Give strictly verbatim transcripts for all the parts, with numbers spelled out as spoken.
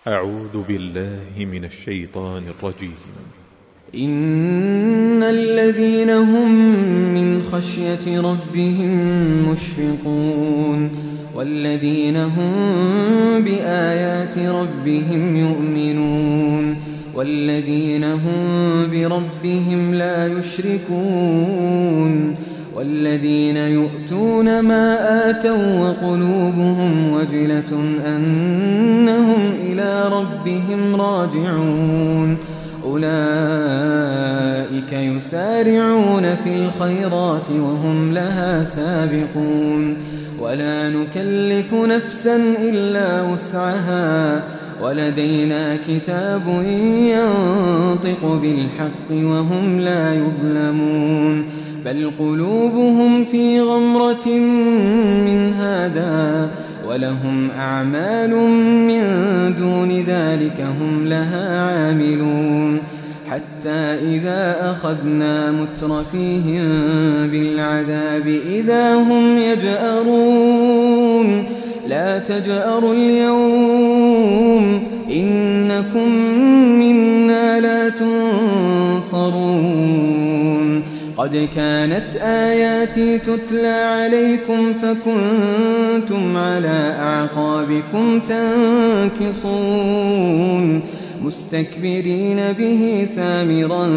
أعوذ بالله من الشيطان الرجيم. إن الذين هم من خشية ربهم مشفقون والذين هم بآيات ربهم يؤمنون والذين هم بربهم لا يشركون والذين يؤتون ما آتوا وقلوبهم وجلة أنهم إلى ربهم راجعون أولئك يسارعون في الخيرات وهم لها سابقون ولا نكلف نفسا إلا وسعها ولدينا كتاب ينطق بالحق وهم لا يظلمون بل قلوبهم في غمرة من هذا ولهم أعمال من دون ذلك هم لها عاملون حتى إذا أخذنا مترفيهم بالعذاب إذا هم يجأرون لا تجأروا اليوم إنكم منا لا تنصرون قد كانت آياتي تتلى عليكم فكنتم على أعقابكم تنكصون مستكبرين به سامرا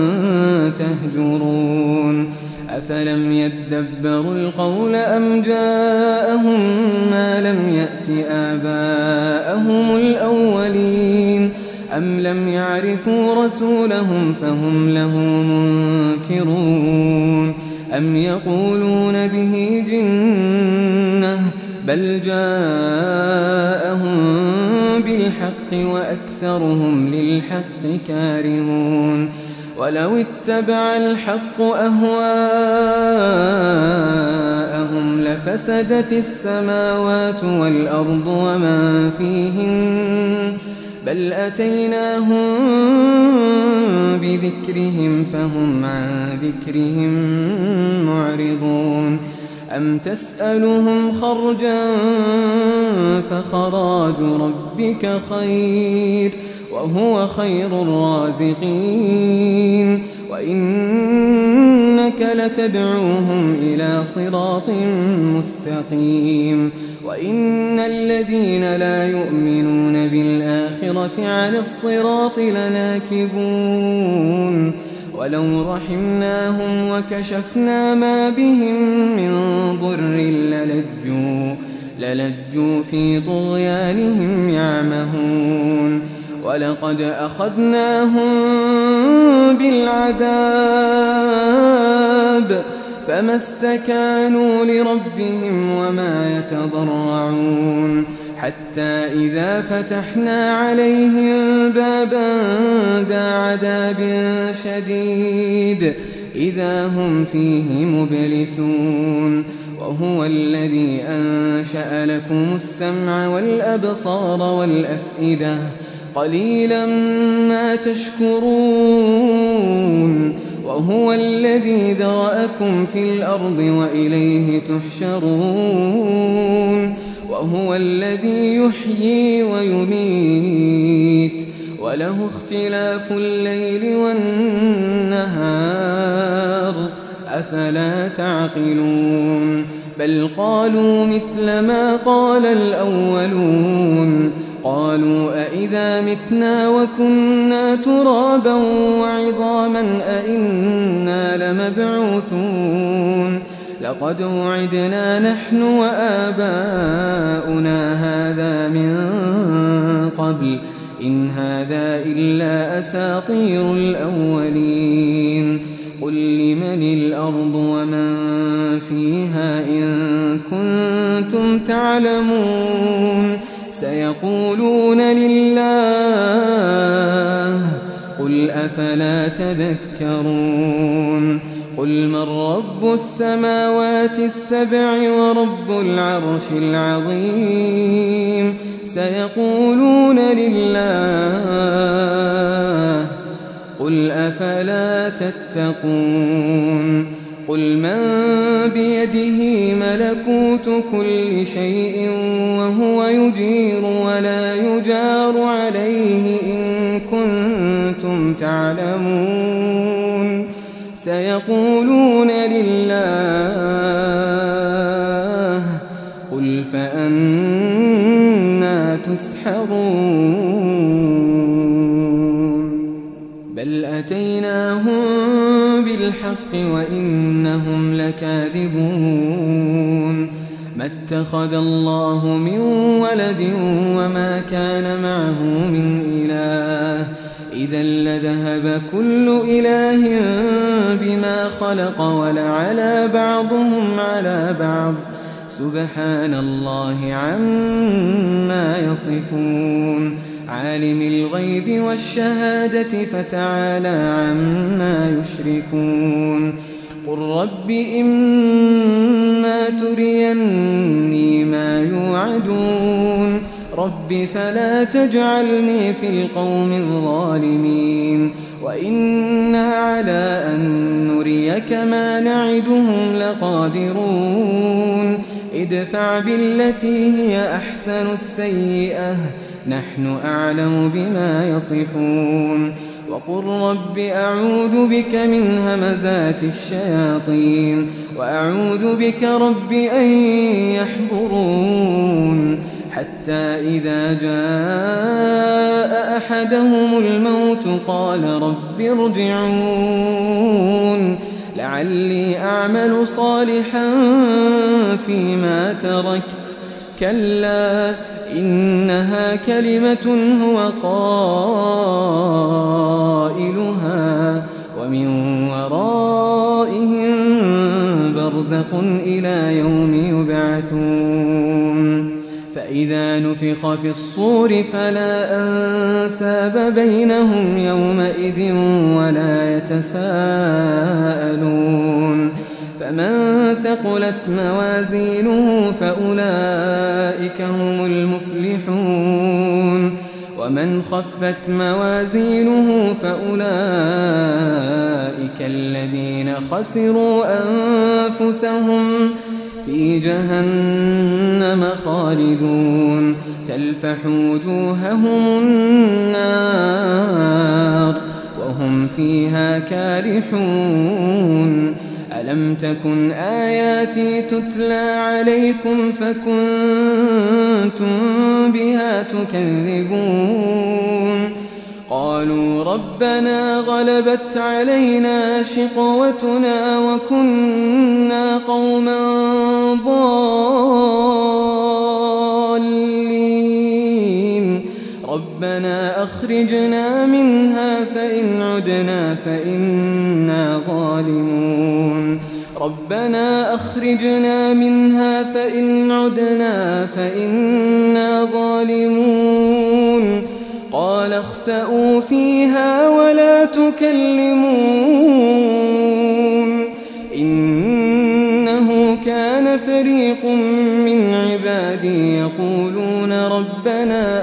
تهجرون أفلم يدبروا القول أم جاءهم ما لم يأت آباءهم الأولين أم لم يعرفوا رسولهم فهم له منكرون أم يقولون به جنة بل جاءهم بالحق وأكثرهم للحق كارهون ولو اتبع الحق أهواءهم لفسدت السماوات والأرض ومن فيهن بل أتيناهم بذكرهم فهم عن ذكرهم معرضون أم تسألهم خرجا فخراج ربك خير وهو خير الرازقين وإنك لتدعوهم إلى صراط مستقيم وإن الذين لا يؤمنون بالآخرة عن الصراط لناكبون ولو رحمناهم وكشفنا ما بهم من ضر للجوا, للجوا في طغيانهم يعمهون ولقد أخذناهم بالعذاب فما استكانوا لربهم وما يتضرعون حتى إذا فتحنا عليهم بابا ذا عذاب شديد إذا هم فيه مبلسون وهو الذي أنشأ لكم السمع والأبصار والأفئدة قليلا ما تشكرون وهو الذي ذرأكم في الأرض وإليه تحشرون وهو الذي يحيي ويميت وله اختلاف الليل والنهار أفلا تعقلون بل قالوا مثل ما قال الأولون قالوا أئذا متنا وكنا ترابا وعظاما أئنا لمبعوثون لقد وعدنا نحن وآباؤنا هذا من قبل إن هذا إلا أساطير الأولين قل لمن الأرض ومن فيها إن كنتم تعلمون سيقولون لله قل أفلا تذكرون قل من رب السماوات السبع ورب العرش العظيم سيقولون لله قل أفلا تتقون قل من بيده ملكوت كل شيء وهو يجير ولا يجار عليه إن كنتم تعلمون سيقولون لله قل فأنا تسحرون بل أتيناهم بالحق وإنهم لكاذبون ما اتخذ الله من ولد وما كان معه من إله إذا لذهب كل إله بما خلق ولعلى بعضهم على بعض سبحان الله عما يصفون عالم الغيب والشهادة فتعالى عما يشركون قل رب إما تريني ما يوعدون رب فلا تجعلني في القوم الظالمين وإنا على أن نريك ما نعدهم لقادرون ادفع بالتي هي أحسن السيئة نحن أعلم بما يصفون وقل رب أعوذ بك من همزات الشياطين وأعوذ بك رب أن يحضرون حتى إذا جاء أحدهم الموت قال رب ارجعون لعلي أعمل صالحا فيما تركت كلا إنها كلمة هو قائلها ومن ورائهم برزخ إلى يوم يبعثون فإذا نفخ في الصور فلا أنساب بينهم يومئذ ولا يتساءلون فمن ثقلت موازينه فأولئك هم المفلحون ومن خفت موازينه فأولئك الذين خسروا أنفسهم في جهنم خالدون تلفح وجوههم النار وهم فيها كالحون ألم تكن آياتي تتلى عليكم فكنتم بها تكذبون قالوا ربنا غلبت علينا شقوتنا وكنا قوما ضالين ربنا أخرجنا منها فإن عدنا فإنا ظالمون ربنا أخرجنا منها فإن عدنا فإنا ظالمون قال اخسئوا فيها ولا تكلمون إنه كان فريق من عبادي يقولون ربنا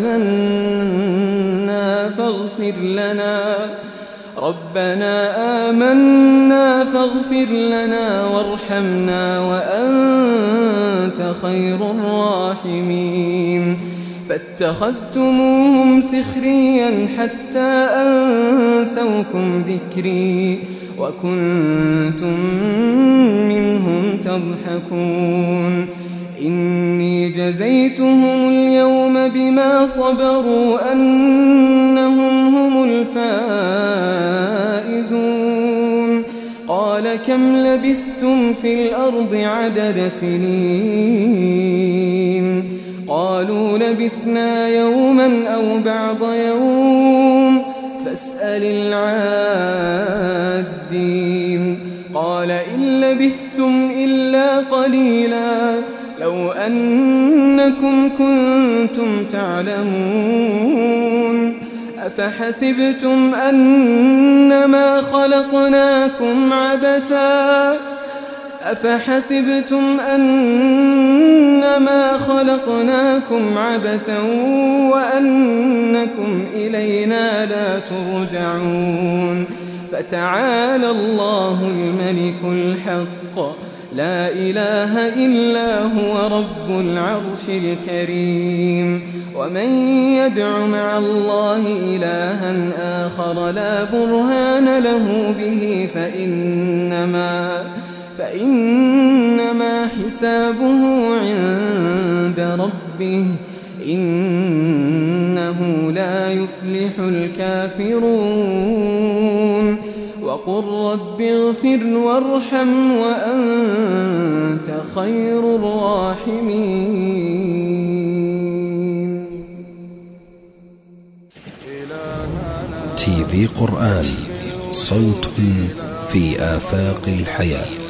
آمنا فاغفر لنا ربنا آمنا فاغفر لنا وارحمنا وأنت خير الراحمين فاتخذتموهم سخريا حتى أنسوكم ذكري وكنتم منهم تضحكون إني جزيتهم اليوم بما صبروا أنهم هم الفائزون قال كم لبثتم في الأرض عدد سنين قالوا لبثنا يوما أو بعض يوم فاسأل العادين قال إن لبثتم إلا قليلا لو أنكم كنتم تعلمون أفحسبتم أنما خلقناكم عبثا أفحسبتم أنما خلقناكم عبثا وأنكم إلينا لا ترجعون فتعالى الله الملك الحق لا إله إلا هو رب العرش الكريم ومن يدع مع الله إلها آخر لا برهان له به فإنما, فإنما حسابه عند ربه إنه لا يفلح الكافرون وقل رب اغفر وارحم وأنت خير الراحمين. تي في قرآن، صوت في آفاق الحياة.